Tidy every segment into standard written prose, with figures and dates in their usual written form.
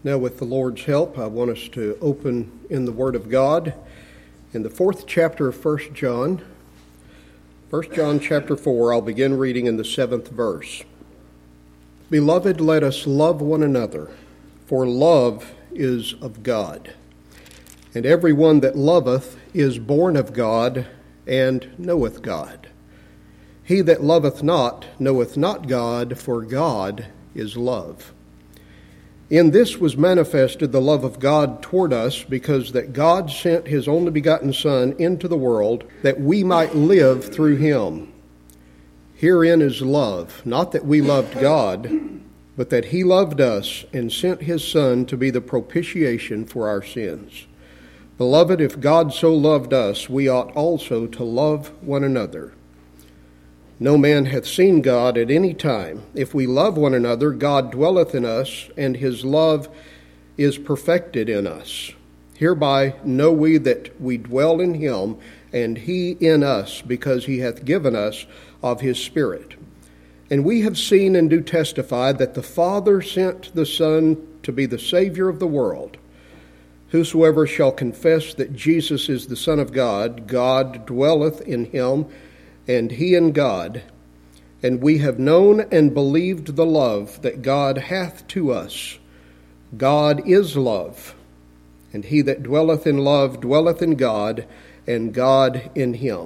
Now, with the Lord's help, I want us to open in the Word of God in the 4th chapter of 1 John. 1 John chapter 4, I'll begin reading in the 7th verse. Beloved, let us love one another, for love is of God. And every one that loveth is born of God, and knoweth God. He that loveth not knoweth not God, for God is love. In this was manifested the love of God toward us, because that God sent his only begotten Son into the world, that we might live through him. Herein is love, not that we loved God, but that he loved us and sent his Son to be the propitiation for our sins. Beloved, if God so loved us, we ought also to love one another. No man hath seen God at any time. If we love one another, God dwelleth in us, and his love is perfected in us. Hereby know we that we dwell in him, and he in us, because he hath given us of his Spirit. And we have seen and do testify that the Father sent the Son to be the Savior of the world. Whosoever shall confess that Jesus is the Son of God, God dwelleth in him, and he in God. And we have known and believed the love that God hath to us. God is love, and he that dwelleth in love dwelleth in God, and God in him.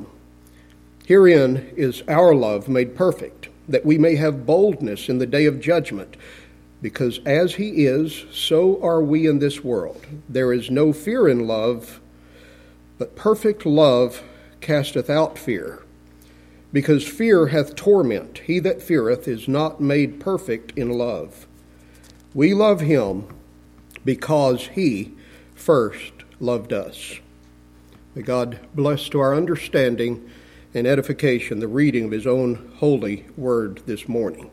Herein is our love made perfect, that we may have boldness in the day of judgment. Because as he is, so are we in this world. There is no fear in love, but perfect love casteth out fear. Because fear hath torment. He that feareth is not made perfect in love. We love him because he first loved us. May God bless to our understanding and edification the reading of his own holy word this morning.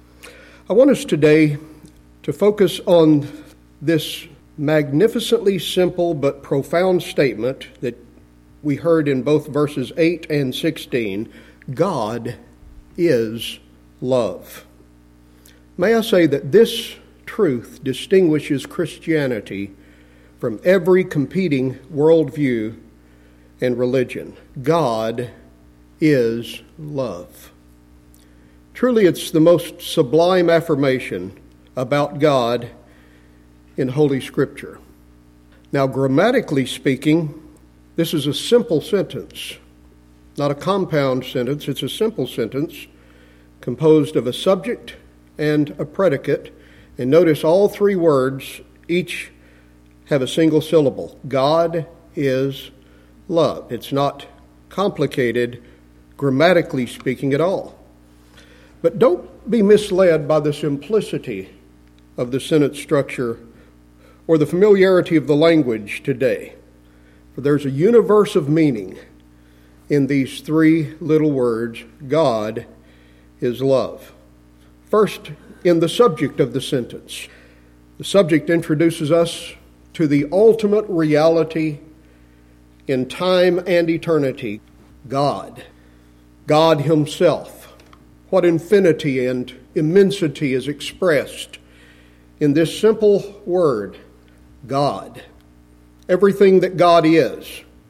I want us today to focus on this magnificently simple but profound statement that we heard in both verses 8 and 16. God is love. May I say that this truth distinguishes Christianity from every competing worldview and religion. God is love. Truly, it's the most sublime affirmation about God in Holy Scripture. Now, grammatically speaking, this is a simple sentence. Not a compound sentence, it's a simple sentence composed of a subject and a predicate. And notice all three words each have a single syllable. God is love. It's not complicated, grammatically speaking, at all. But don't be misled by the simplicity of the sentence structure or the familiarity of the language today. For there's a universe of meaning in these three little words. God is love. First, in the subject of the sentence. The subject introduces us to the ultimate reality in time and eternity. God. God himself. What infinity and immensity is expressed in this simple word, God. Everything that God is.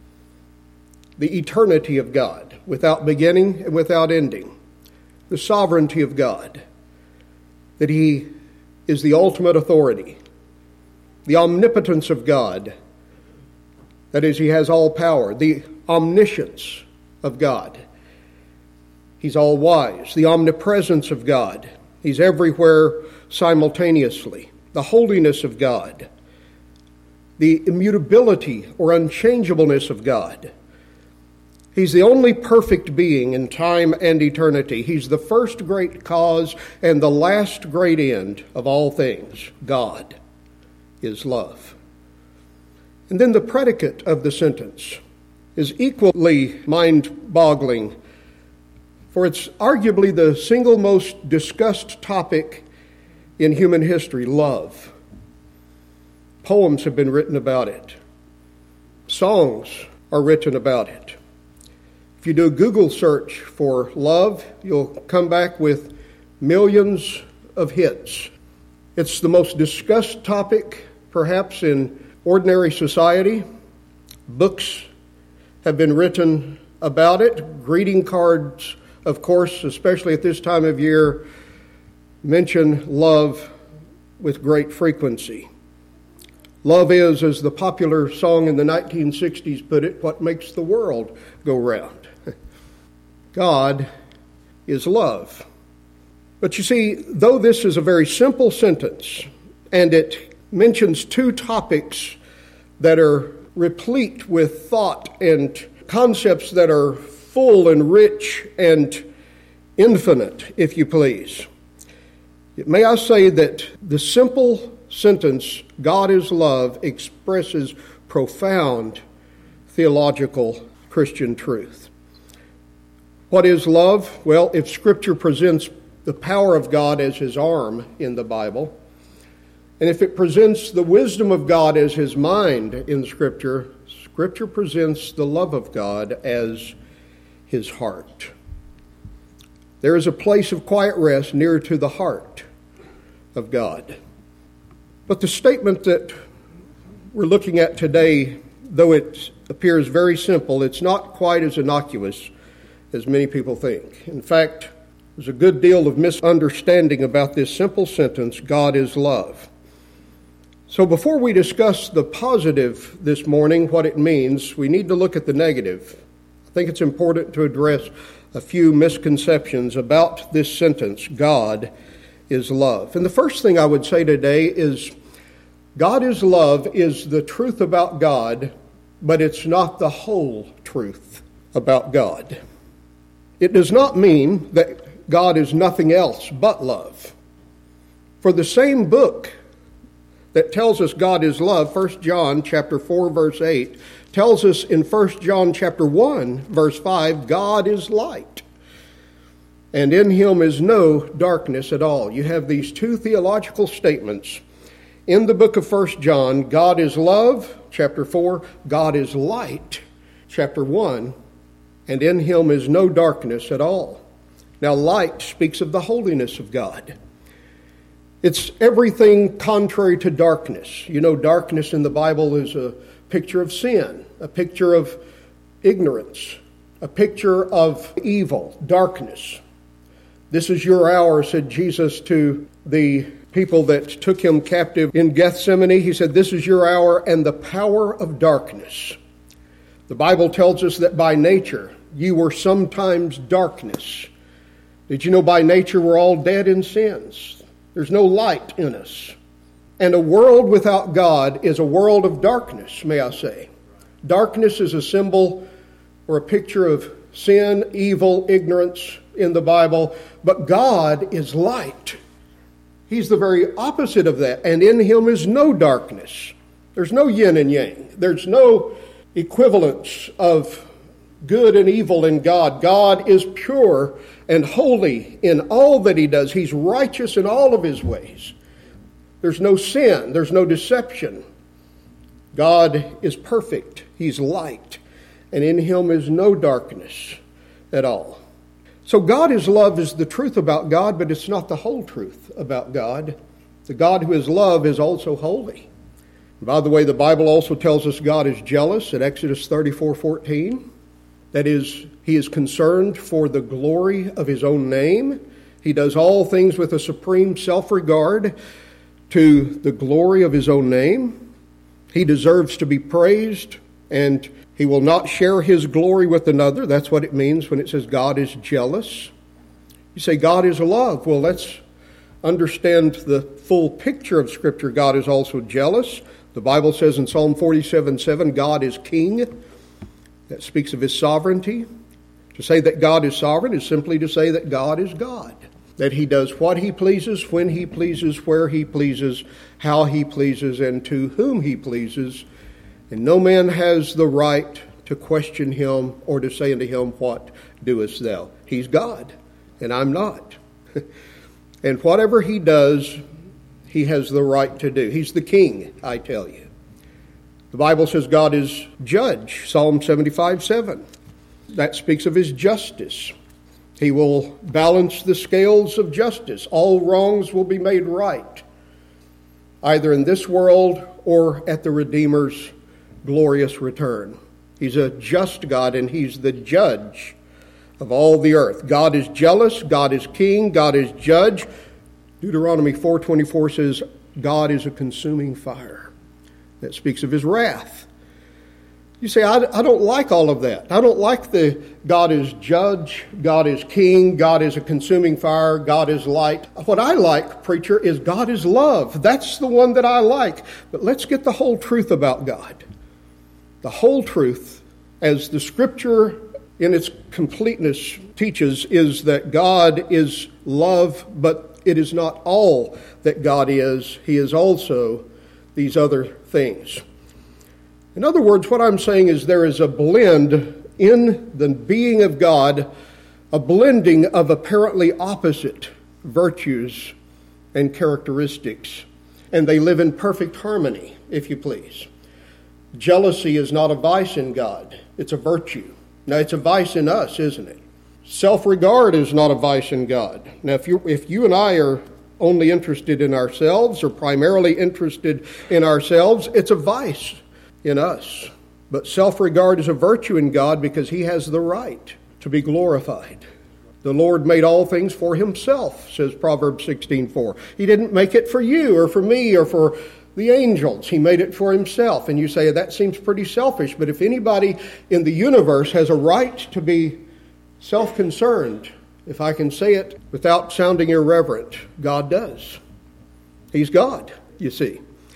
The eternity of God, without beginning and without ending. The sovereignty of God, that he is the ultimate authority. The omnipotence of God, that is, he has all power. The omniscience of God, he's all wise. The omnipresence of God, he's everywhere simultaneously. The holiness of God, the immutability or unchangeableness of God. He's the only perfect being in time and eternity. He's the first great cause and the last great end of all things. God is love. And then the predicate of the sentence is equally mind-boggling, for it's arguably the single most discussed topic in human history, love. Poems have been written about it. Songs are written about it. If you do a Google search for love, you'll come back with millions of hits. It's the most discussed topic, perhaps, in ordinary society. Books have been written about it. Greeting cards, of course, especially at this time of year, mention love with great frequency. Love is, as the popular song in the 1960s put it, what makes the world go round. God is love. But you see, though this is a very simple sentence, and it mentions two topics that are replete with thought and concepts that are full and rich and infinite, if you please, may I say that the simple sentence, God is love, expresses profound theological Christian truth. What is love? Well, if Scripture presents the power of God as His arm in the Bible, and if it presents the wisdom of God as His mind in Scripture, Scripture presents the love of God as His heart. There is a place of quiet rest near to the heart of God. But the statement that we're looking at today, though it appears very simple, it's not quite as innocuous as many people think. In fact, there's a good deal of misunderstanding about this simple sentence, God is love. So before we discuss the positive this morning, what it means, we need to look at the negative. I think it's important to address a few misconceptions about this sentence, God is love. And the first thing I would say today is God is love is the truth about God, but it's not the whole truth about God. It does not mean that God is nothing else but love. For the same book that tells us God is love, 1 John chapter 4, verse 8, tells us in 1 John chapter 1, verse 5, God is light, and in Him is no darkness at all. You have these two theological statements in the book of 1 John. God is love, chapter 4. God is light, chapter 1. And in Him is no darkness at all. Now, light speaks of the holiness of God. It's everything contrary to darkness. You know, darkness in the Bible is a picture of sin, a picture of ignorance, a picture of evil, darkness. This is your hour, said Jesus to the people that took Him captive in Gethsemane. He said, this is your hour and the power of darkness. The Bible tells us that by nature, you were sometimes darkness. Did you know by nature we're all dead in sins? There's no light in us. And a world without God is a world of darkness, may I say. Darkness is a symbol or a picture of sin, evil, ignorance in the Bible. But God is light. He's the very opposite of that. And in Him is no darkness. There's no yin and yang. There's no equivalence of good and evil in God. God is pure and holy in all that He does. He's righteous in all of His ways. There's no sin. There's no deception. God is perfect. He's light. And in Him is no darkness at all. So God is love is the truth about God, but it's not the whole truth about God. The God who is love is also holy. By the way, the Bible also tells us God is jealous at Exodus 34:14. That is, He is concerned for the glory of His own name. He does all things with a supreme self-regard to the glory of His own name. He deserves to be praised, and He will not share His glory with another. That's what it means when it says God is jealous. You say God is love. Well, let's understand the full picture of Scripture. God is also jealous. The Bible says in Psalm 47:7, God is king. That speaks of His sovereignty. To say that God is sovereign is simply to say that God is God. That He does what He pleases, when He pleases, where He pleases, how He pleases, and to whom He pleases. And no man has the right to question Him or to say unto Him, what doest thou? He's God, and I'm not. And whatever He does, He has the right to do. He's the king, I tell you. The Bible says God is judge, Psalm 75:7. That speaks of His justice. He will balance the scales of justice. All wrongs will be made right. either in this world or at the Redeemer's glorious return. He's a just God, and He's the judge of all the earth. God is jealous, God is king, God is judge. Deuteronomy 4:24 says, God is a consuming fire. That speaks of His wrath. You say, I don't like all of that. I don't like the God is judge, God is king, God is a consuming fire, God is light. What I like, preacher, is God is love. That's the one that I like. But let's get the whole truth about God. The whole truth, as the Scripture in its completeness teaches, is that God is love, but it is not all that God is. He is also these other things. In other words, what I'm saying is there is a blend in the being of God, a blending of apparently opposite virtues and characteristics, and they live in perfect harmony, if you please. Jealousy is not a vice in God, it's a virtue. Now, it's a vice in us, isn't it? Self-regard is not a vice in God. Now, if you and I are only interested in ourselves or primarily interested in ourselves, it's a vice in us. But self-regard is a virtue in God because He has the right to be glorified. The Lord made all things for Himself, says Proverbs 16:4. He didn't make it for you or for me or for the angels. He made it for Himself. And you say, that seems pretty selfish. But if anybody in the universe has a right to be self-concerned, if I can say it without sounding irreverent, God does. He's God, you see.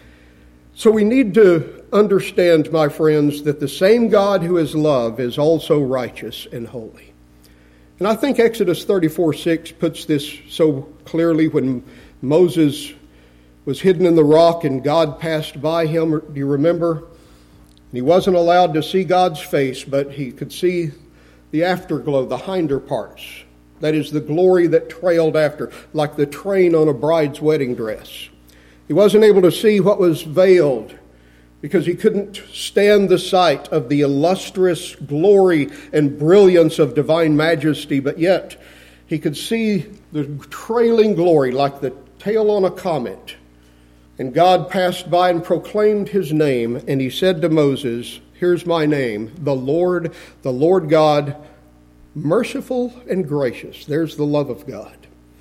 So we need to understand, my friends, that the same God who is love is also righteous and holy. And I think Exodus 34:6 puts this so clearly when Moses was hidden in the rock and God passed by him. Do you remember? He wasn't allowed to see God's face, but he could see the afterglow, the hinder parts. That is the glory that trailed after, like the train on a bride's wedding dress. He wasn't able to see what was veiled because he couldn't stand the sight of the illustrious glory and brilliance of divine majesty, but yet he could see the trailing glory like the tail on a comet. And God passed by and proclaimed His name, and He said to Moses, here's my name, the Lord God, merciful and gracious. There's the love of God.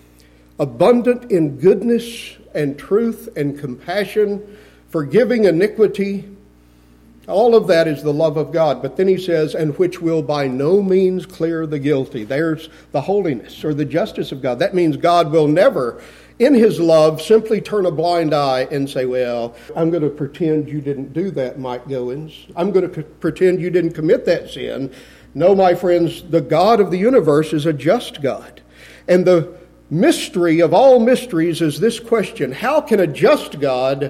Abundant in goodness and truth and compassion, forgiving iniquity. All of that is the love of God. But then He says, and which will by no means clear the guilty. There's the holiness or the justice of God. That means God will never, in His love, simply turn a blind eye and say, well, I'm going to pretend you didn't do that, Mike Goins. I'm going to pretend you didn't commit that sin. No, my friends, the God of the universe is a just God. And the mystery of all mysteries is this question: how can a just God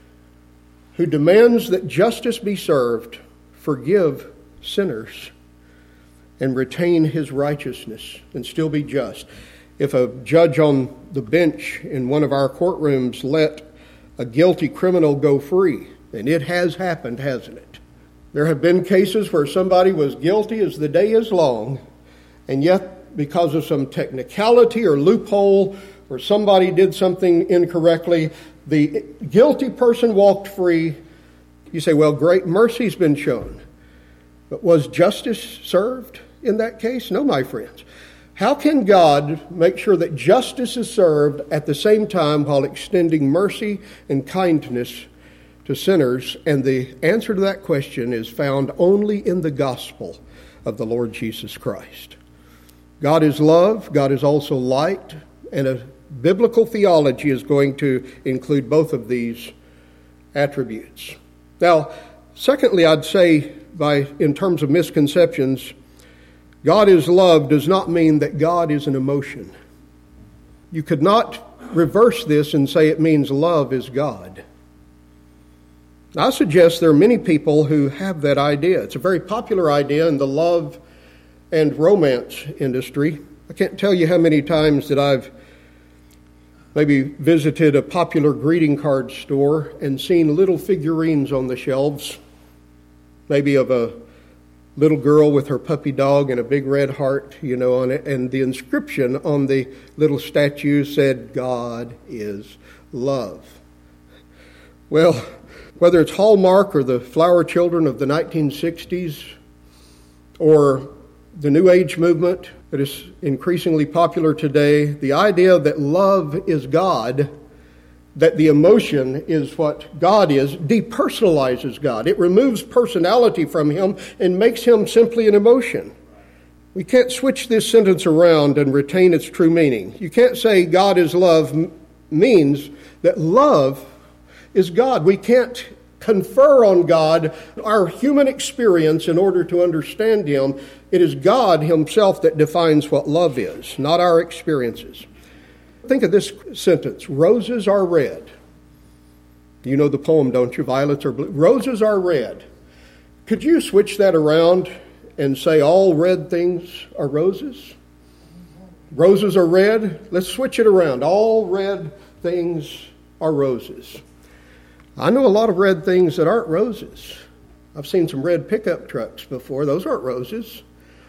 who demands that justice be served forgive sinners and retain His righteousness and still be just? If a judge on the bench in one of our courtrooms let a guilty criminal go free, and it has happened, hasn't it? There have been cases where somebody was guilty as the day is long, and yet because of some technicality or loophole or somebody did something incorrectly, the guilty person walked free. You say, well, great mercy's been shown. But was justice served in that case? No, my friends. How can God make sure that justice is served at the same time while extending mercy and kindness to sinners? And the answer to that question is found only in the gospel of the Lord Jesus Christ. God is love, God is also light, and a biblical theology is going to include both of these attributes. Now, secondly, I'd say in terms of misconceptions, God is love does not mean that God is an emotion. You could not reverse this and say it means love is God. I suggest there are many people who have that idea. It's a very popular idea in the love and romance industry. I can't tell you how many times that I've maybe visited a popular greeting card store and seen little figurines on the shelves, maybe of a little girl with her puppy dog and a big red heart, on it. And the inscription on the little statue said, God is love. Well, whether it's Hallmark or the Flower Children of the 1960s or the New Age movement that is increasingly popular today, the idea that love is God, that the emotion is what God is, depersonalizes God. It removes personality from him and makes him simply an emotion. We can't switch this sentence around and retain its true meaning. You can't say God is love means that love is God. We can't confer on God our human experience in order to understand him. It is God himself that defines what love is, not our experiences. Think of this sentence, roses are red. You know the poem, don't you? Violets are blue. Roses are red. Could you switch that around and say all red things are roses? Roses are red. Let's switch it around. All red things are roses. I know a lot of red things that aren't roses. I've seen some red pickup trucks before. Those aren't roses.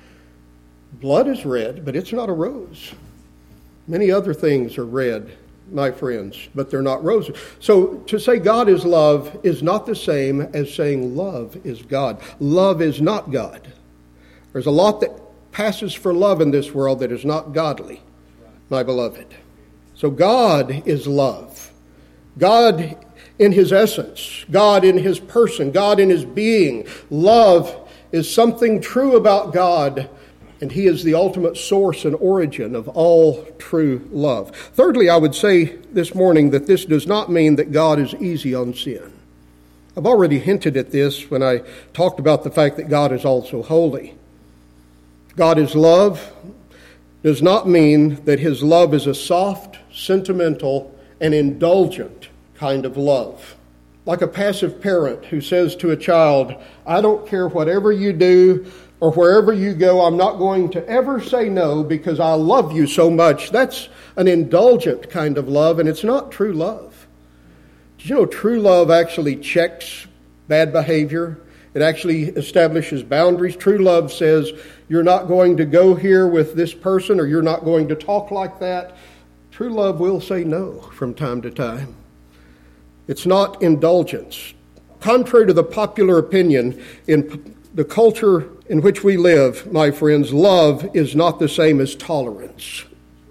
Blood is red, but it's not a rose. Many other things are red, my friends, but they're not roses. So to say God is love is not the same as saying love is God. Love is not God. There's a lot that passes for love in this world that is not godly, my beloved. So God is love. God in his essence, God in his person, God in his being. Love is something true about God, and he is the ultimate source and origin of all true love. Thirdly, I would say this morning that this does not mean that God is easy on sin. I've already hinted at this when I talked about the fact that God is also holy. God is love does not mean that his love is a soft, sentimental, and indulgent kind of love. Like a passive parent who says to a child, I don't care whatever you do, or wherever you go, I'm not going to ever say no because I love you so much. That's an indulgent kind of love, and it's not true love. Did you know true love actually checks bad behavior? It actually establishes boundaries. True love says, you're not going to go here with this person, or you're not going to talk like that. True love will say no from time to time. It's not indulgence. Contrary to the popular opinion in the culture in which we live, my friends, love is not the same as tolerance.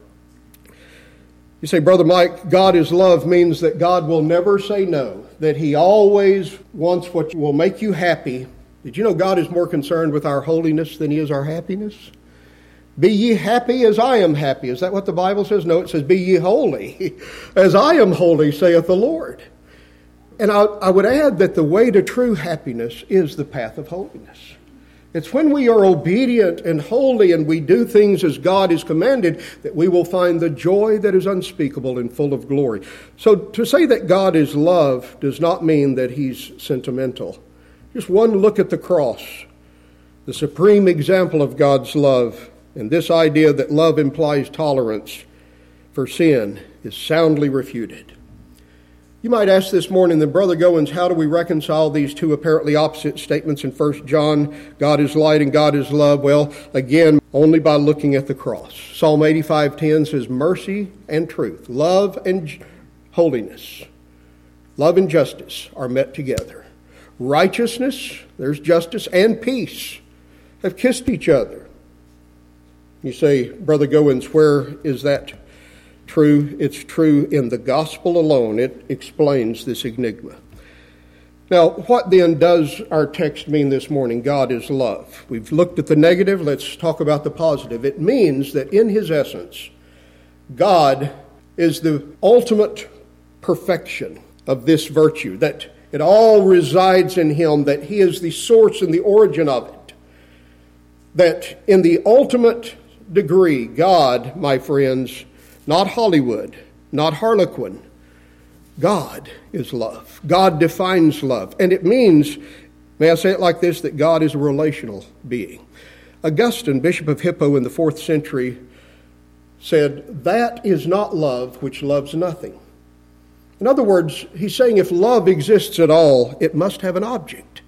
You say, Brother Mike, God is love means that God will never say no, that he always wants what will make you happy. Did you know God is more concerned with our holiness than he is our happiness? Be ye happy as I am happy. Is that what the Bible says? No, it says, be ye holy as I am holy, saith the Lord. And I would add that the way to true happiness is the path of holiness. It's when we are obedient and holy and we do things as God is commanded that we will find the joy that is unspeakable and full of glory. So to say that God is love does not mean that he's sentimental. Just one look at the cross, the supreme example of God's love, and this idea that love implies tolerance for sin is soundly refuted. You might ask this morning, then, Brother Goins, how do we reconcile these two apparently opposite statements in 1 John, God is light and God is love? Well, again, only by looking at the cross. Psalm 85:10 says, mercy and truth, love and holiness, love and justice are met together. Righteousness, there's justice, and peace have kissed each other. You say, Brother Goins, where is that true? It's true in the gospel alone. It explains this enigma. Now, what then does our text mean this morning? God is love. We've looked at the negative. Let's talk about the positive. It means that in his essence, God is the ultimate perfection of this virtue, that it all resides in him, that he is the source and the origin of it. That in the ultimate degree, God, my friends, not Hollywood, not Harlequin, God is love. God defines love. And it means, may I say it like this, that God is a relational being. Augustine, Bishop of Hippo in the 4th century, said, that is not love which loves nothing. In other words, he's saying if love exists at all, it must have an object.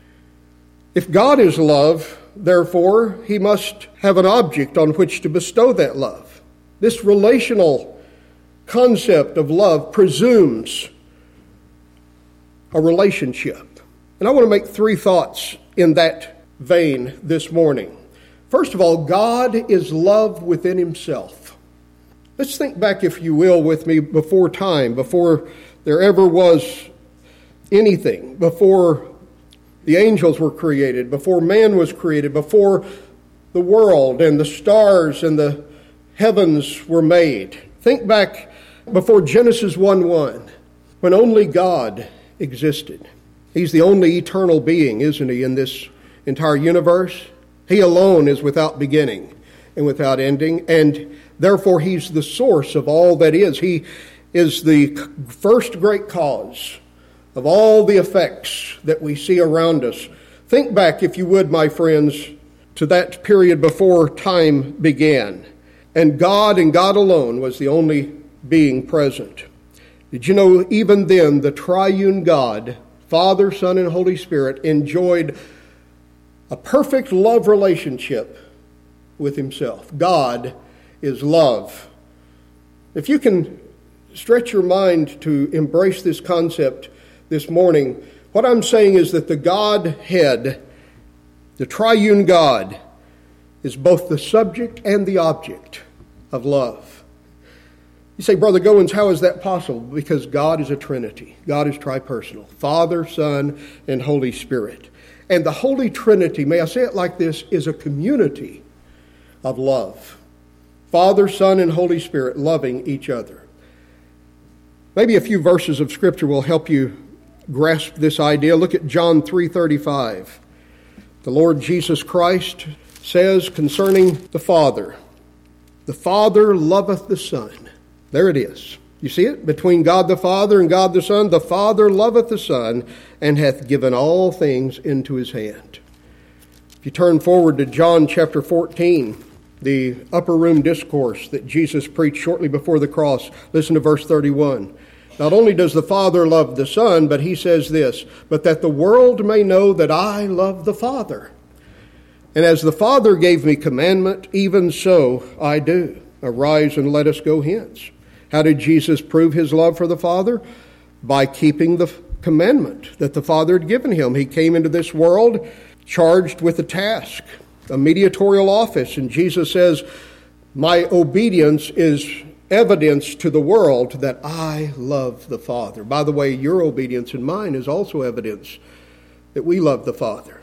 If God is love, therefore, he must have an object on which to bestow that love. This relational concept of love presumes a relationship. And I want to make three thoughts in that vein this morning. First of all, God is love within himself. Let's think back, if you will, with me before time, before there ever was anything, before the angels were created, before man was created, before the world and the stars and the heavens were made. Think back before Genesis 1:1, when only God existed. He's the only eternal being, isn't he, in this entire universe? He alone is without beginning and without ending, and therefore he's the source of all that is. He is the first great cause of all the effects that we see around us. Think back, if you would, my friends, to that period before time began. And God alone was the only being present. Did you know even then the triune God, Father, Son, and Holy Spirit, enjoyed a perfect love relationship with himself? God is love. If you can stretch your mind to embrace this concept this morning, what I'm saying is that the Godhead, the triune God, is both the subject and the object of love. You say, Brother Goins, how is that possible? Because God is a Trinity. God is tripersonal. Father, Son, and Holy Spirit. And the Holy Trinity, may I say it like this, is a community of love. Father, Son, and Holy Spirit loving each other. Maybe a few verses of Scripture will help you grasp this idea. Look at John 3:35. The Lord Jesus Christ says concerning the Father loveth the Son. There it is. You see it? Between God the Father and God the Son, the Father loveth the Son, and hath given all things into his hand. If you turn forward to John chapter 14, the upper room discourse that Jesus preached shortly before the cross, listen to verse 31. Not only does the Father love the Son, but he says this, but that the world may know that I love the Father. And as the Father gave me commandment, even so I do. Arise and let us go hence. How did Jesus prove his love for the Father? By keeping the commandment that the Father had given him. He came into this world charged with a task, a mediatorial office. And Jesus says, my obedience is evidence to the world that I love the Father. By the way, your obedience and mine is also evidence that we love the Father.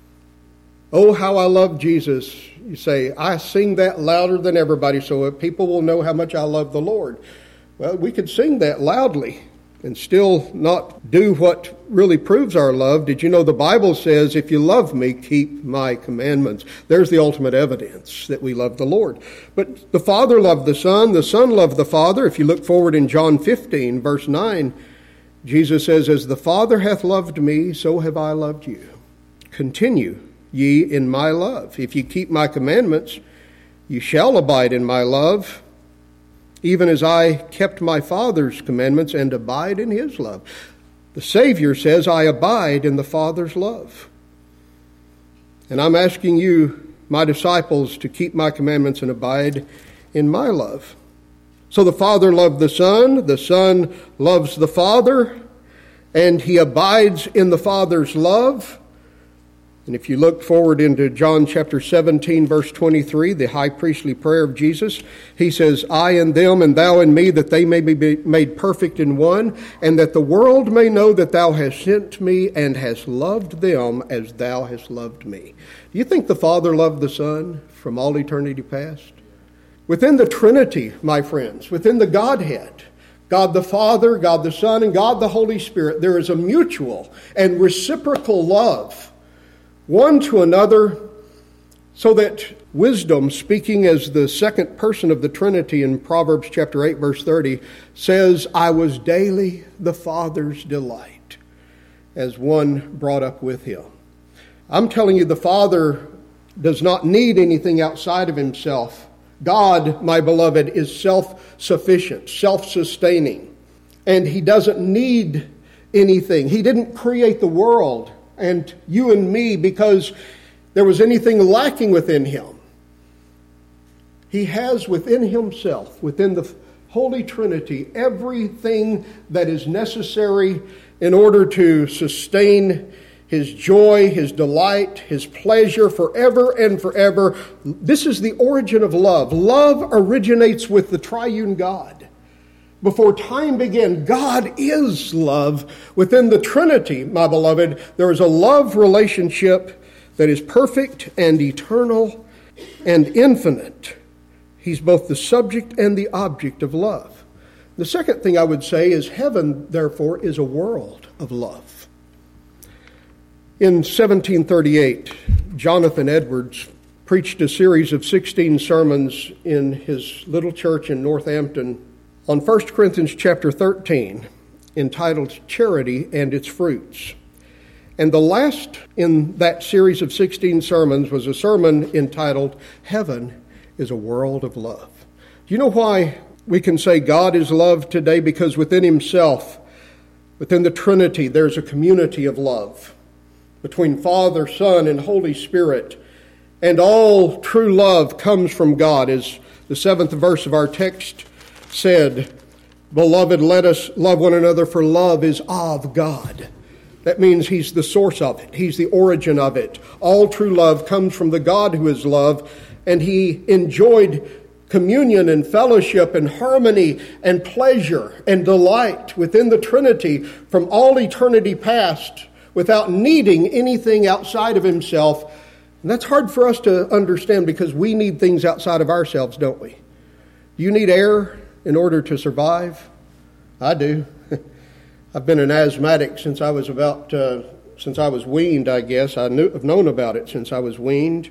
Oh, how I love Jesus. You say, I sing that louder than everybody so people will know how much I love the Lord. Well, we could sing that loudly and still not do what really proves our love. Did you know the Bible says, if you love me, keep my commandments? There's the ultimate evidence that we love the Lord. But the Father loved the Son loved the Father. If you look forward in John 15, verse 9, Jesus says, as the Father hath loved me, so have I loved you. Continue ye in my love. If you keep my commandments, you shall abide in my love, even as I kept my Father's commandments and abide in his love. The Savior says, I abide in the Father's love. And I'm asking you, my disciples, to keep my commandments and abide in my love. So the Father loved the Son loves the Father, and he abides in the Father's love. And if you look forward into John chapter 17, verse 23, the high priestly prayer of Jesus, he says, I in them and thou in me, that they may be made perfect in one, and that the world may know that thou hast sent me and hast loved them as thou hast loved me. Do you think the Father loved the Son from all eternity past? Within the Trinity, my friends, within the Godhead, God the Father, God the Son, and God the Holy Spirit, there is a mutual and reciprocal love one to another, so that wisdom, speaking as the second person of the Trinity in Proverbs chapter 8, verse 30, says, I was daily the Father's delight, as one brought up with him. I'm telling you, the Father does not need anything outside of himself. God, my beloved, is self-sufficient, self-sustaining, and he doesn't need anything. He didn't create the world and you and me because there was anything lacking within him. He has within himself, within the Holy Trinity, everything that is necessary in order to sustain his joy, his delight, his pleasure forever and forever. This is the origin of love. Love originates with the triune God. Before time began, God is love. Within the Trinity, my beloved, there is a love relationship that is perfect and eternal and infinite. He's both the subject and the object of love. The second thing I would say is heaven, therefore, is a world of love. In 1738, Jonathan Edwards preached a series of 16 sermons in his little church in Northampton on 1 Corinthians chapter 13, entitled Charity and Its Fruits. And the last in that series of 16 sermons was a sermon entitled Heaven is a World of Love. Do you know why we can say God is love today? Because within himself, within the Trinity, there's a community of love between Father, Son, and Holy Spirit. And all true love comes from God. As the 7th verse of our text said, "Beloved, let us love one another, for love is of God." That means he's the source of it. He's the origin of it. All true love comes from the God who is love, and he enjoyed communion and fellowship and harmony and pleasure and delight within the Trinity from all eternity past without needing anything outside of himself. And that's hard for us to understand because we need things outside of ourselves, don't we? Do you need air in order to survive? I do. I've been an asthmatic since I was weaned, I guess. I've known about it since I was weaned.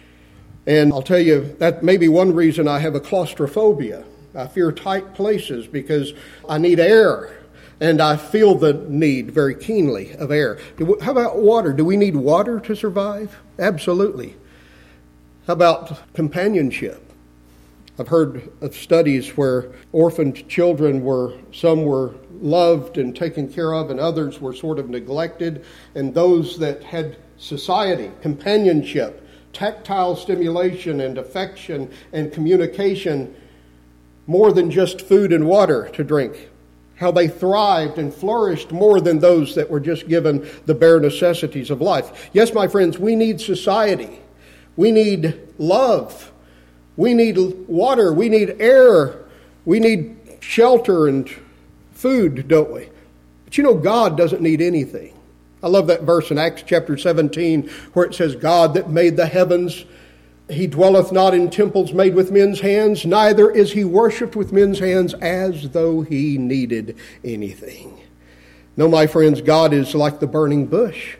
And I'll tell you, that may be one reason I have a claustrophobia. I fear tight places because I need air. And I feel the need very keenly of air. How about water? Do we need water to survive? Absolutely. How about companionship? I've heard of studies where orphaned children some were loved and taken care of, and others were sort of neglected. And those that had society, companionship, tactile stimulation and affection and communication, more than just food and water to drink, how they thrived and flourished more than those that were just given the bare necessities of life. Yes, my friends, we need society. We need love. We need water. We need air. We need shelter and food, don't we? But you know, God doesn't need anything. I love that verse in Acts chapter 17 where it says, God that made the heavens, he dwelleth not in temples made with men's hands, neither is he worshipped with men's hands as though he needed anything. No, my friends, God is like the burning bush,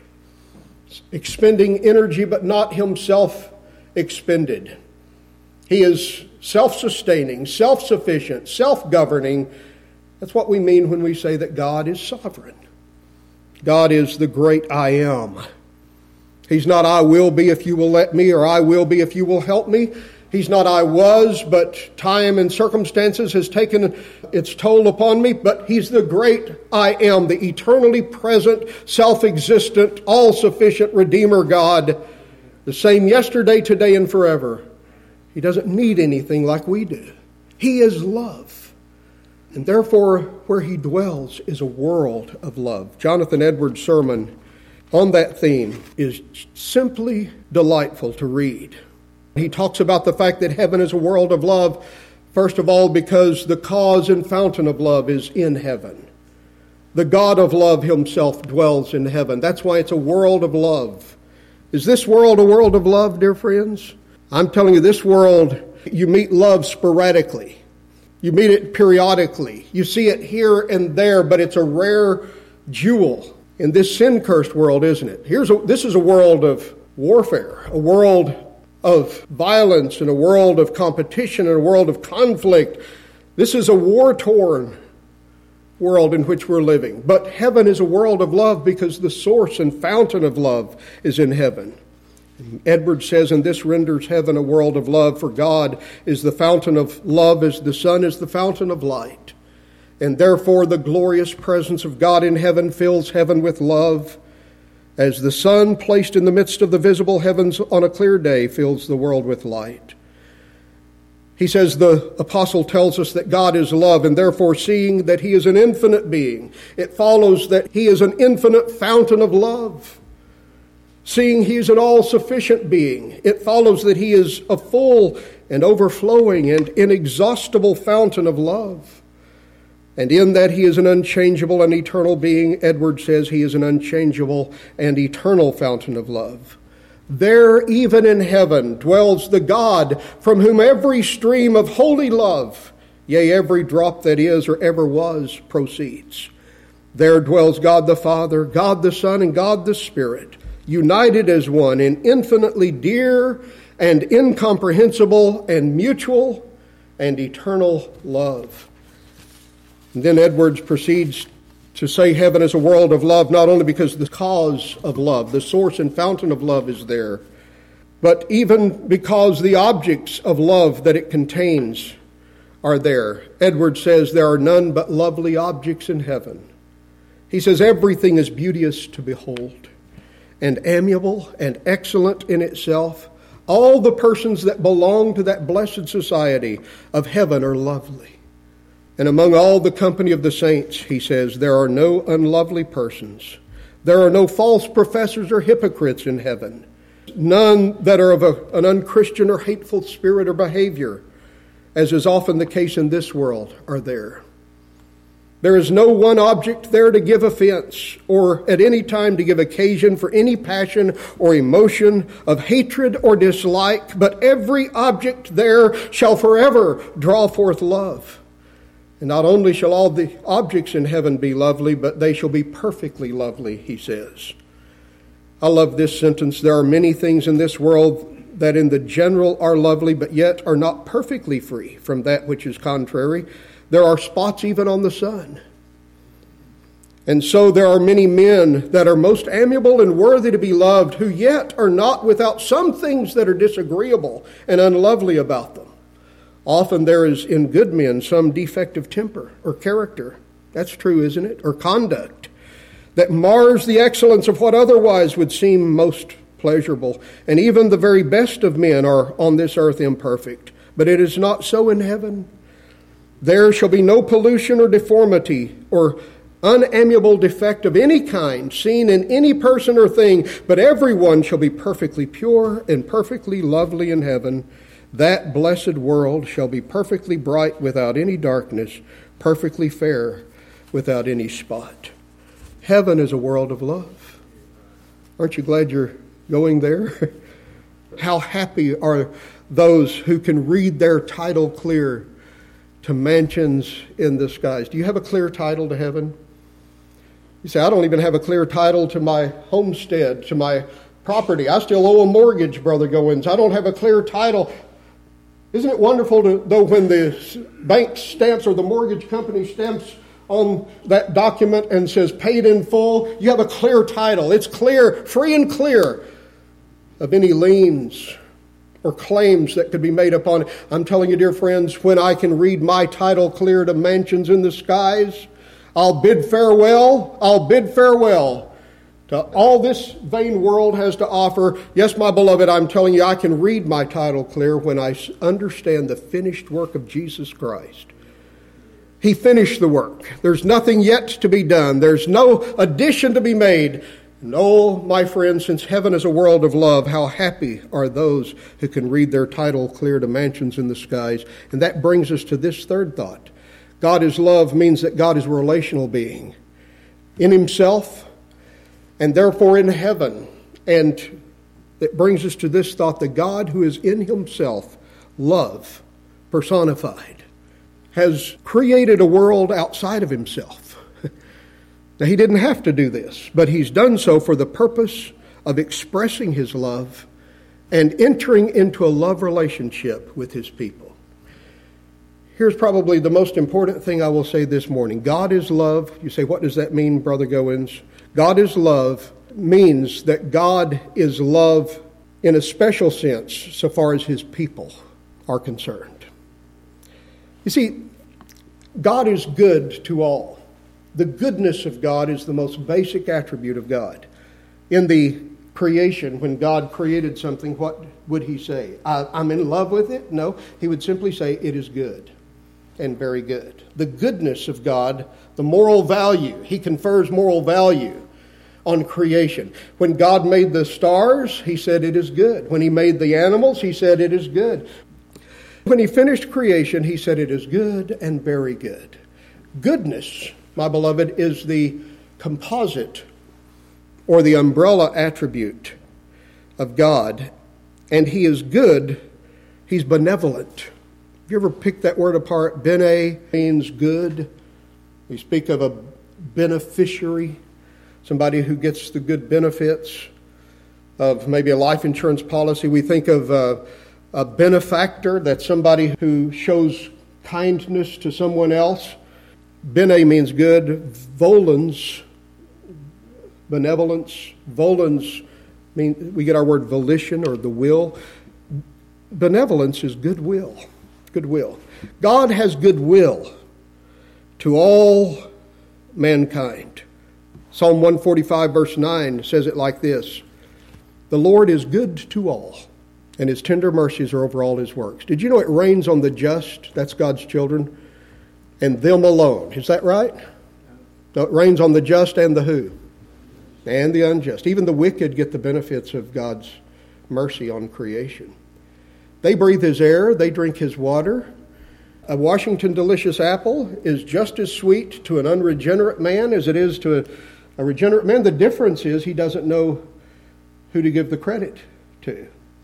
expending energy but not himself expended. He is self-sustaining, self-sufficient, self-governing. That's what we mean when we say that God is sovereign. God is the great I am. He's not I will be if you will let me, or I will be if you will help me. He's not I was, but time and circumstances has taken its toll upon me. But he's the great I am, the eternally present, self-existent, all-sufficient Redeemer God, the same yesterday, today, and forever. He doesn't need anything like we do. He is love. And therefore, where he dwells is a world of love. Jonathan Edwards' sermon on that theme is simply delightful to read. He talks about the fact that heaven is a world of love, first of all, because the cause and fountain of love is in heaven. The God of love himself dwells in heaven. That's why it's a world of love. Is this world a world of love, dear friends? I'm telling you, this world, you meet love sporadically. You meet it periodically. You see it here and there, but it's a rare jewel in this sin-cursed world, isn't it? This is a world of warfare, a world of violence, and a world of competition, and a world of conflict. This is a war-torn world in which we're living. But heaven is a world of love because the source and fountain of love is in heaven. Edwards says, and this renders heaven a world of love, for God is the fountain of love as the sun is the fountain of light. And therefore the glorious presence of God in heaven fills heaven with love, as the sun placed in the midst of the visible heavens on a clear day fills the world with light. He says the apostle tells us that God is love, and therefore seeing that he is an infinite being, it follows that he is an infinite fountain of love. Seeing he is an all-sufficient being, it follows that he is a full and overflowing and inexhaustible fountain of love. And in that he is an unchangeable and eternal being, Edwards says he is an unchangeable and eternal fountain of love. There, even in heaven, dwells the God from whom every stream of holy love, yea, every drop that is or ever was, proceeds. There dwells God the Father, God the Son, and God the Spirit, united as one in infinitely dear and incomprehensible and mutual and eternal love. And then Edwards proceeds to say heaven is a world of love, not only because the cause of love, the source and fountain of love is there, but even because the objects of love that it contains are there. Edwards says there are none but lovely objects in heaven. He says everything is beauteous to behold and amiable and excellent in itself. All the persons that belong to that blessed society of heaven are lovely. And among all the company of the saints, he says, there are no unlovely persons. There are no false professors or hypocrites in heaven. None that are of an unchristian or hateful spirit or behavior, as is often the case in this world, are there. There is no one object there to give offense or at any time to give occasion for any passion or emotion of hatred or dislike, but every object there shall forever draw forth love. And not only shall all the objects in heaven be lovely, but they shall be perfectly lovely, he says. I love this sentence. There are many things in this world that in the general are lovely, but yet are not perfectly free from that which is contrary. There are spots even on the sun. And so there are many men that are most amiable and worthy to be loved, who yet are not without some things that are disagreeable and unlovely about them. Often there is in good men some defect of temper or character. That's true, isn't it? Or conduct that mars the excellence of what otherwise would seem most pleasurable. And even the very best of men are on this earth imperfect. But it is not so in heaven. There shall be no pollution or deformity or unamiable defect of any kind seen in any person or thing, but everyone shall be perfectly pure and perfectly lovely in heaven. That blessed world shall be perfectly bright without any darkness, perfectly fair without any spot. Heaven is a world of love. Aren't you glad you're going there? How happy are those who can read their title clear to mansions in the skies. Do you have a clear title to heaven? You say, I don't even have a clear title to my homestead, to my property. I still owe a mortgage, Brother Goins. I don't have a clear title. Isn't it wonderful, though, when the bank stamps or the mortgage company stamps on that document and says paid in full, you have a clear title. It's clear, free and clear of any liens or claims that could be made upon it. I'm telling you, dear friends, when I can read my title clear to mansions in the skies, I'll bid farewell to all this vain world has to offer. Yes, my beloved, I'm telling you, I can read my title clear when I understand the finished work of Jesus Christ. He finished the work. There's nothing yet to be done. There's no addition to be made. And oh, my friends, since heaven is a world of love, how happy are those who can read their title clear to mansions in the skies. And that brings us to this third thought. God is love means that God is a relational being in himself and therefore in heaven. And it brings us to this thought, the God who is in himself, love personified, has created a world outside of himself. Now, he didn't have to do this, but he's done so for the purpose of expressing his love and entering into a love relationship with his people. Here's probably the most important thing I will say this morning. God is love. You say, what does that mean, Brother Goins? God is love means that God is love in a special sense so far as his people are concerned. You see, God is good to all. The goodness of God is the most basic attribute of God. In the creation, when God created something, what would he say? I'm in love with it? No, he would simply say, it is good and very good. The goodness of God, the moral value, he confers moral value on creation. When God made the stars, he said it is good. When he made the animals, he said it is good. When he finished creation, he said it is good and very good. Goodness, my beloved, is the composite or the umbrella attribute of God. And he is good. He's benevolent. Have you ever picked that word apart? Bene means good. We speak of a beneficiary, somebody who gets the good benefits of maybe a life insurance policy. We think of a benefactor, that's somebody who shows kindness to someone else. Bene means good. Volens, benevolence. Volens mean we get our word volition or the will. Benevolence is goodwill. Goodwill. God has goodwill to all mankind. Psalm 145 verse 9 says it like this: the Lord is good to all, and his tender mercies are over all his works. Did you know it rains on the just? That's God's children. And them alone. Is that right? No, it rains on the just and the who? And the unjust. Even the wicked get the benefits of God's mercy on creation. They breathe his air. They drink his water. A Washington delicious apple is just as sweet to an unregenerate man as it is to a regenerate man. The difference is he doesn't know who to give the credit to.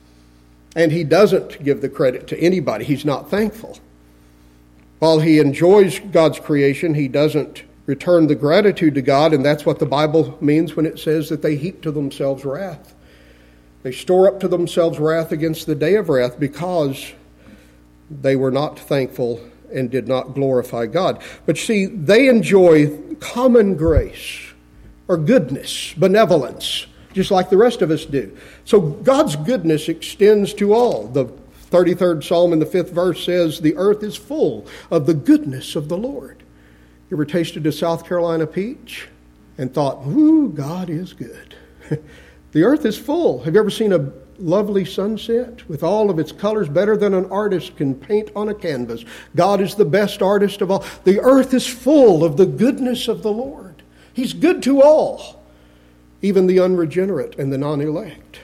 And he doesn't give the credit to anybody. He's not thankful. While he enjoys God's creation, he doesn't return the gratitude to God, and that's what the Bible means when it says that they heap to themselves wrath. They store up to themselves wrath against the day of wrath because they were not thankful and did not glorify God. But see, they enjoy common grace or goodness, benevolence, just like the rest of us do. So God's goodness extends to all. The 33rd Psalm in the 5th verse says, the earth is full of the goodness of the Lord. You ever tasted a South Carolina peach and thought, ooh, God is good? The earth is full. Have you ever seen a lovely sunset with all of its colors, better than an artist can paint on a canvas? God is the best artist of all. The earth is full of the goodness of the Lord. He's good to all, even the unregenerate and the non-elect.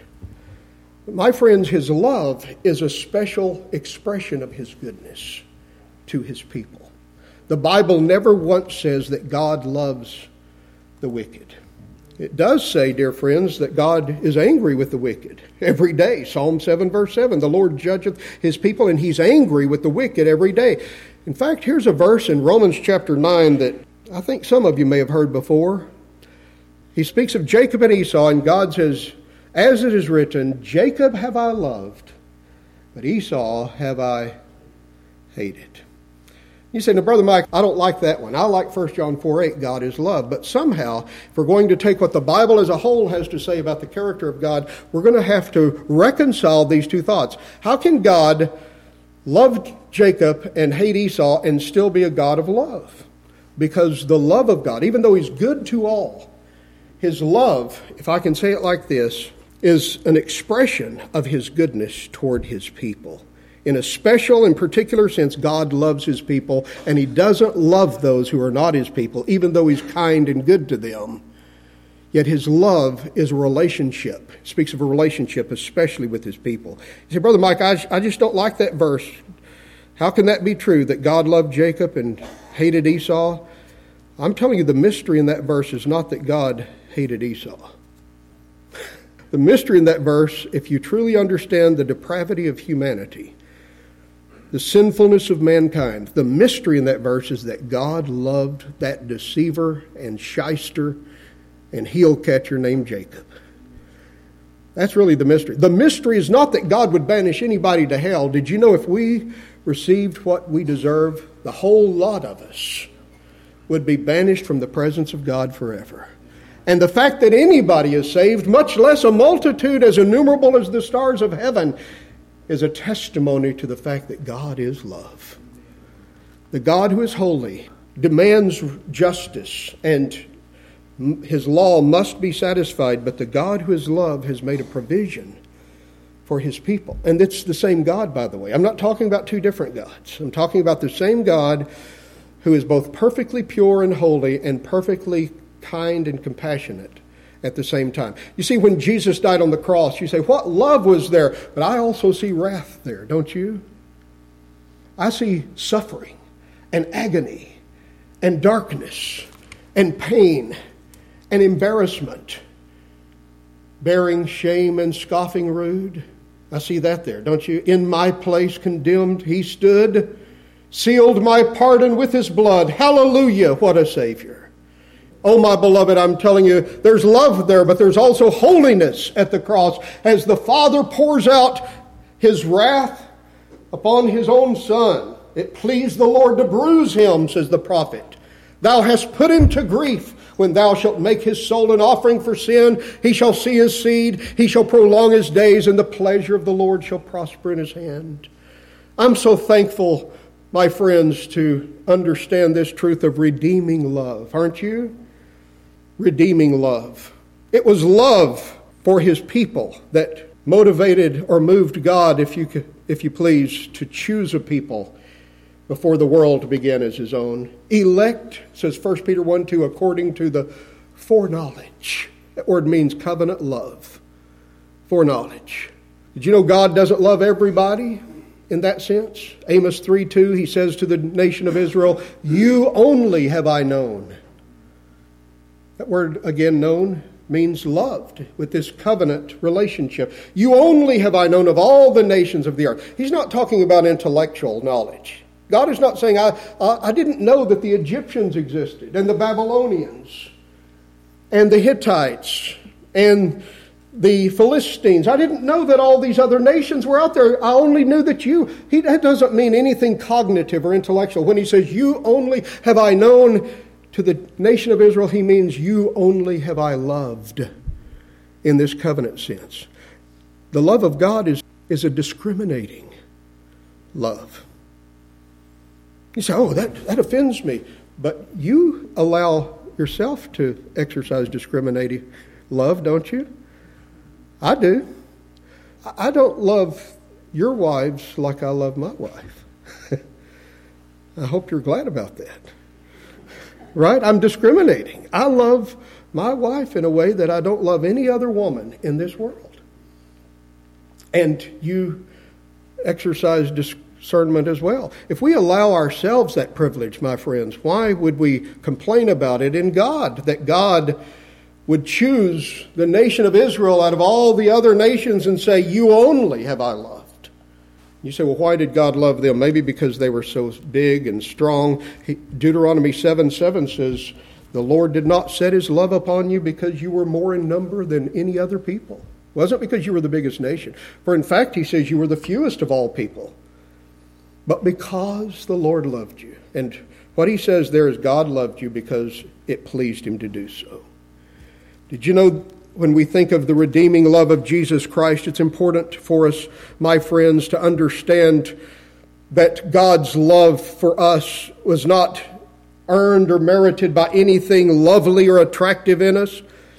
My friends, his love is a special expression of his goodness to his people. The Bible never once says that God loves the wicked. It does say, dear friends, that God is angry with the wicked every day. Psalm 7 verse 7, the Lord judgeth his people, and he's angry with the wicked every day. In fact, here's a verse in Romans chapter 9 that I think some of you may have heard before. He speaks of Jacob and Esau, and God says, as it is written, Jacob have I loved, but Esau have I hated. You say, now, Brother Mike, I don't like that one. I like 1 John 4:8, God is love. But somehow, if we're going to take what the Bible as a whole has to say about the character of God, we're going to have to reconcile these two thoughts. How can God love Jacob and hate Esau and still be a God of love? Because the love of God, even though he's good to all, his love, if I can say it like this, is an expression of his goodness toward his people. In a special and particular sense, God loves his people, and he doesn't love those who are not his people, even though he's kind and good to them. Yet his love is a relationship. He speaks of a relationship, especially with his people. You say, Brother Mike, I just don't like that verse. How can that be true, that God loved Jacob and hated Esau? I'm telling you, the mystery in that verse is not that God hated Esau. The mystery in that verse, if you truly understand the depravity of humanity, the sinfulness of mankind, the mystery in that verse is that God loved that deceiver and shyster and heel catcher named Jacob. That's really the mystery. The mystery is not that God would banish anybody to hell. Did you know if we received what we deserve, the whole lot of us would be banished from the presence of God forever? And the fact that anybody is saved, much less a multitude as innumerable as the stars of heaven, is a testimony to the fact that God is love. The God who is holy demands justice and His law must be satisfied, but the God who is love has made a provision for his people. And it's the same God, by the way. I'm not talking about two different gods. I'm talking about the same God who is both perfectly pure and holy and perfectly kind and compassionate at the same time. You see, when Jesus died on the cross, you say, what love was there? But I also see wrath there, don't you? I see suffering and agony and darkness and pain and embarrassment, bearing shame and scoffing rude. I see that there, don't you? In my place condemned he stood, sealed my pardon with his blood. Hallelujah, what a Savior. Oh, my beloved, I'm telling you, there's love there, but there's also holiness at the cross as the Father pours out his wrath upon his own Son. It pleased the Lord to bruise him, says the prophet. Thou hast put him to grief. When thou shalt make his soul an offering for sin, he shall see his seed, he shall prolong his days, and the pleasure of the Lord shall prosper in his hand. I'm so thankful, my friends, to understand this truth of redeeming love, aren't you? Redeeming love. It was love for his people that motivated or moved God, if you please, to choose a people before the world began as his own. Elect, says 1 Peter 1:2, according to the foreknowledge. That word means covenant love. Foreknowledge. Did you know God doesn't love everybody in that sense? Amos 3:2, he says to the nation of Israel, you only have I known. That word, again, known, means loved with this covenant relationship. You only have I known of all the nations of the earth. He's not talking about intellectual knowledge. God is not saying, I didn't know that the Egyptians existed, and the Babylonians, and the Hittites, and the Philistines. I didn't know that all these other nations were out there. I only knew that you. That doesn't mean anything cognitive or intellectual. When he says, you only have I known to the nation of Israel, he means you only have I loved in this covenant sense. The love of God is a discriminating love. You say, oh, that offends me. But you allow yourself to exercise discriminating love, don't you? I do. I don't love your wives like I love my wife. I hope you're glad about that. Right? I'm discriminating. I love my wife in a way that I don't love any other woman in this world. And you exercise discernment as well. If we allow ourselves that privilege, my friends, why would we complain about it in God? That God would choose the nation of Israel out of all the other nations and say, you only have I loved. You say, well, why did God love them? Maybe because they were so big and strong. Deuteronomy 7:7 says, the Lord did not set his love upon you because you were more in number than any other people. It wasn't because you were the biggest nation. For in fact, he says you were the fewest of all people. But because the Lord loved you. And what he says there is God loved you because it pleased him to do so. Did you know when we think of the redeeming love of Jesus Christ, it's important for us, my friends, to understand that God's love for us was not earned or merited by anything lovely or attractive in us.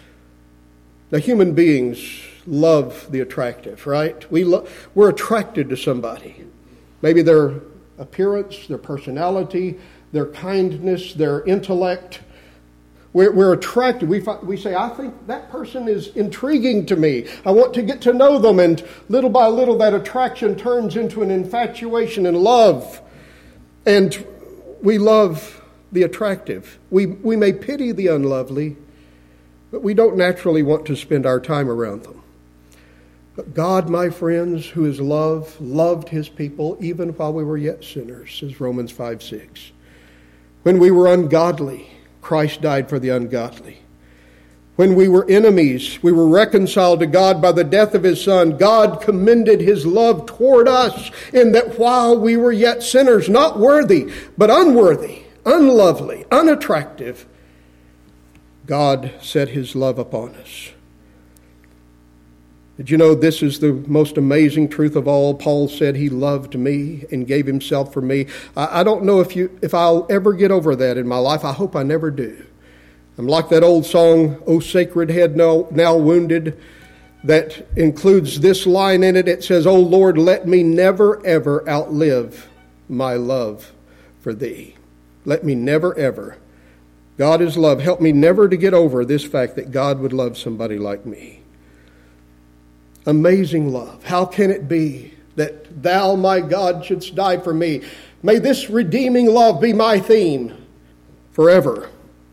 The human beings love the attractive, right? We're attracted to somebody. Maybe their appearance, their personality, their kindness, their intellect. We're attracted. We say, I think that person is intriguing to me. I want to get to know them. And little by little, that attraction turns into an infatuation and love. And we love the attractive. We may pity the unlovely, but we don't naturally want to spend our time around them. But God, my friends, who is love, loved his people even while we were yet sinners, says Romans 5:6. When we were ungodly, Christ died for the ungodly. When we were enemies, we were reconciled to God by the death of his Son. God commended his love toward us in that while we were yet sinners, not worthy, but unworthy, unlovely, unattractive, God set his love upon us. Did you know this is the most amazing truth of all? Paul said he loved me and gave himself for me. I don't know if I'll ever get over that in my life. I hope I never do. I'm like that old song, "O Sacred Head Now Wounded," that includes this line in it. It says, "O Lord, let me never ever outlive my love for thee." Let me never ever. God is love. Help me never to get over this fact that God would love somebody like me. Amazing love. How can it be that thou, my God, shouldst die for me? May this redeeming love be my theme forever.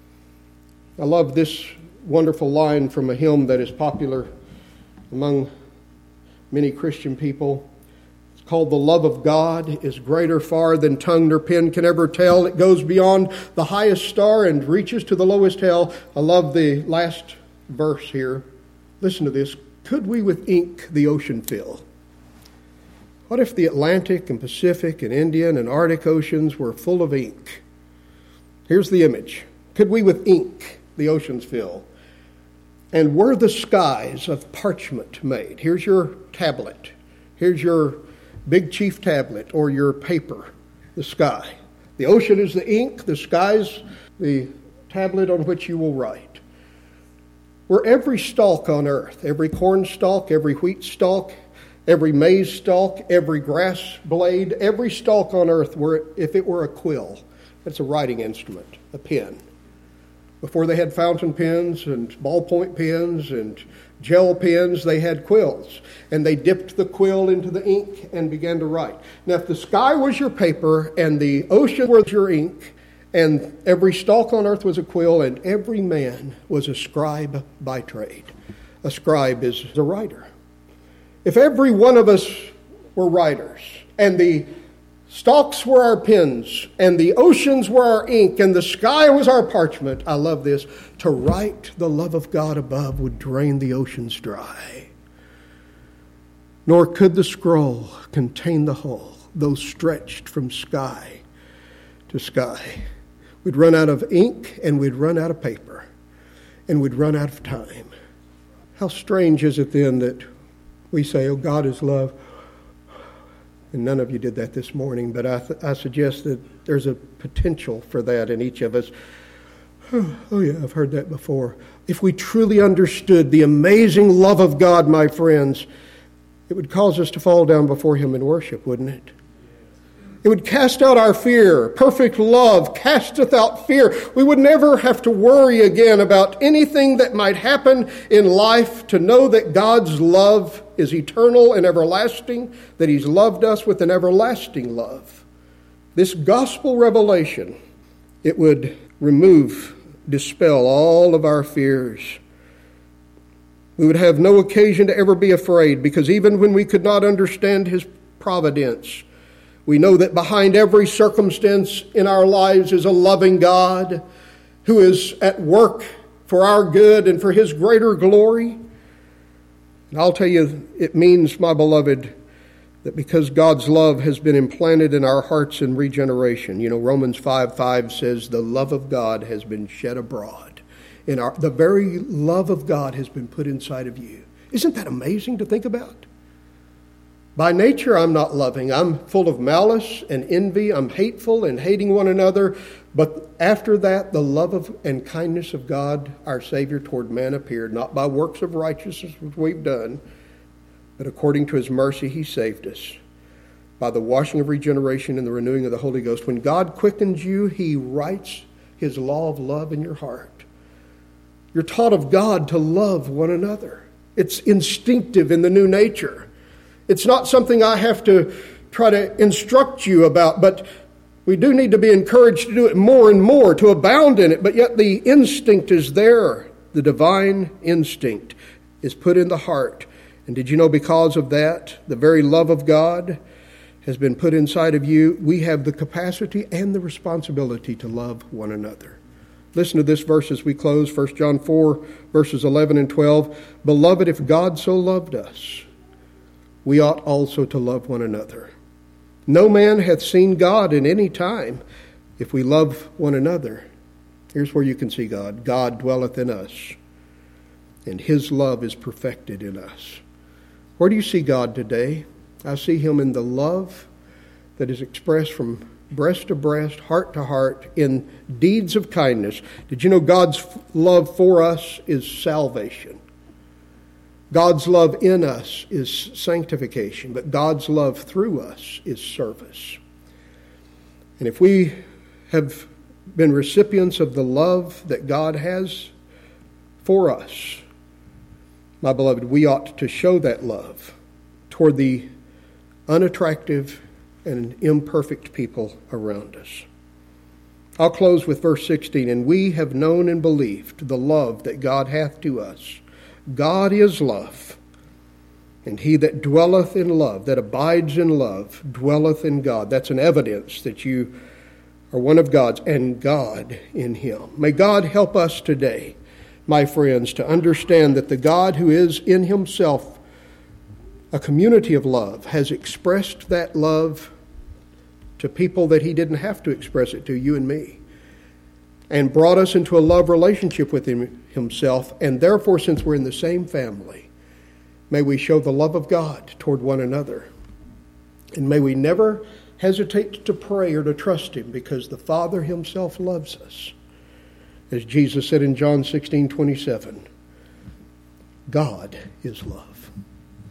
I love this wonderful line from a hymn that is popular among many Christian people. It's called "The Love of God is Greater Far Than Tongue nor Pen Can Ever Tell. It goes beyond the highest star and reaches to the lowest hell." I love the last verse here. Listen to this. "Could we with ink the ocean fill?" What if the Atlantic and Pacific and Indian and Arctic oceans were full of ink? Here's the image. Could we with ink the oceans fill? And were the skies of parchment made? Here's your tablet. Here's your big chief tablet or your paper, the sky. The ocean is the ink, the sky's the tablet on which you will write. Were every stalk on earth, every corn stalk, every wheat stalk, every maize stalk, every grass blade, every stalk on earth, if it were a quill, that's a writing instrument, a pen. Before they had fountain pens and ballpoint pens and gel pens, they had quills. And they dipped the quill into the ink and began to write. Now, if the sky was your paper and the ocean was your ink, and every stalk on earth was a quill, and every man was a scribe by trade. A scribe is a writer. If every one of us were writers, and the stalks were our pens, and the oceans were our ink, and the sky was our parchment, I love this, to write the love of God above would drain the oceans dry. Nor could the scroll contain the whole, though stretched from sky to sky. We'd run out of ink, and we'd run out of paper, and we'd run out of time. How strange is it then that we say, "Oh, God is love." And none of you did that this morning, but I suggest that there's a potential for that in each of us. Oh yeah, I've heard that before. If we truly understood the amazing love of God, my friends, it would cause us to fall down before Him in worship, wouldn't it? It would cast out our fear. Perfect love casteth out fear. We would never have to worry again about anything that might happen in life, to know that God's love is eternal and everlasting, that He's loved us with an everlasting love. This gospel revelation, it would dispel all of our fears. We would have no occasion to ever be afraid, because even when we could not understand His providence, we know that behind every circumstance in our lives is a loving God who is at work for our good and for His greater glory. And I'll tell you, it means, my beloved, that because God's love has been implanted in our hearts in regeneration. You know, Romans 5:5 says the love of God has been shed abroad. The very love of God has been put inside of you. Isn't that amazing to think about? By nature, I'm not loving. I'm full of malice and envy. I'm hateful and hating one another. But after that, the love and kindness of God, our Savior, toward man appeared, not by works of righteousness which we've done, but according to His mercy, He saved us by the washing of regeneration and the renewing of the Holy Ghost. When God quickens you, He writes His law of love in your heart. You're taught of God to love one another. It's instinctive in the new nature. It's not something I have to try to instruct you about, but we do need to be encouraged to do it more and more, to abound in it. But yet the instinct is there. The divine instinct is put in the heart. And did you know, because of that, the very love of God has been put inside of you, we have the capacity and the responsibility to love one another. Listen to this verse as we close, 1 John 4, verses 11 and 12. Beloved, if God so loved us, we ought also to love one another. No man hath seen God in any time. If we love one another, here's where you can see God. God dwelleth in us, and His love is perfected in us. Where do you see God today? I see Him in the love that is expressed from breast to breast, heart to heart, in deeds of kindness. Did you know God's love for us is salvation? God's love in us is sanctification, but God's love through us is service. And if we have been recipients of the love that God has for us, my beloved, we ought to show that love toward the unattractive and imperfect people around us. I'll close with verse 16. And we have known and believed the love that God hath to us. God is love, and he that dwelleth in love, that abides in love, dwelleth in God. That's an evidence that you are one of God's, and God in him. May God help us today, my friends, to understand that the God who is in himself a community of love has expressed that love to people that he didn't have to express it to, you and me, and brought us into a love relationship with himself. And therefore, since we're in the same family, may we show the love of God toward one another. And may we never hesitate to pray or to trust him, because the Father himself loves us. As Jesus said in John 16:27, God is love.